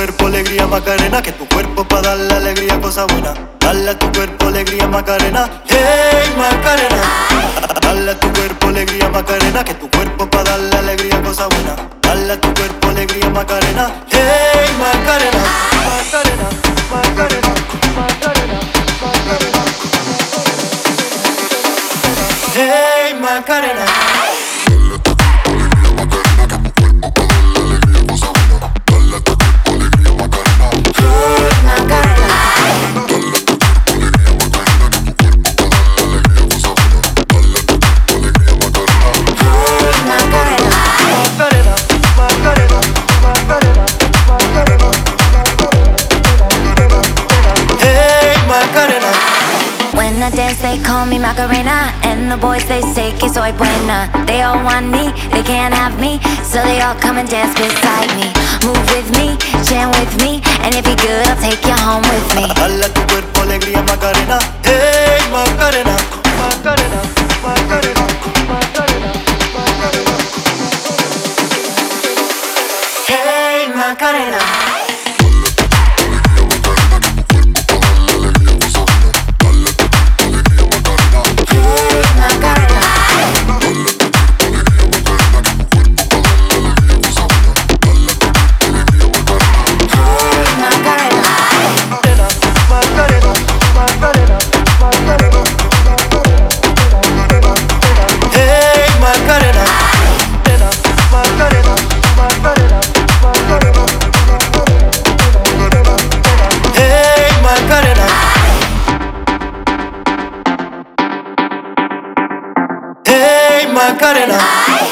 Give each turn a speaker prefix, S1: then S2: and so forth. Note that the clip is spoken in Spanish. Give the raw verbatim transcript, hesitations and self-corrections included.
S1: cuerpo alegría Macarena, que tu cuerpo pa' darle alegría, cosa buena. Dale a tu cuerpo alegría Macarena, hey Macarena. Dale a tu cuerpo alegría Macarena, que tu cuerpo pa' darle alegría, cosa buena. Dale a tu cuerpo alegría Macarena, hey Macarena. Macarena, Macarena, Macarena, Macarena. Hey Macarena.
S2: When I dance, they call me Macarena, and the boys they say que soy buena. They all want me, they can't have me, so they all come and dance beside me. Move with me, jam with me, and if you're good, I'll take you home with me.
S1: Dale a tu cuerpo alegría Macarena, hey Macarena, Macarena, Macarena, Macarena, Macarena. Hey Macarena. Macarena.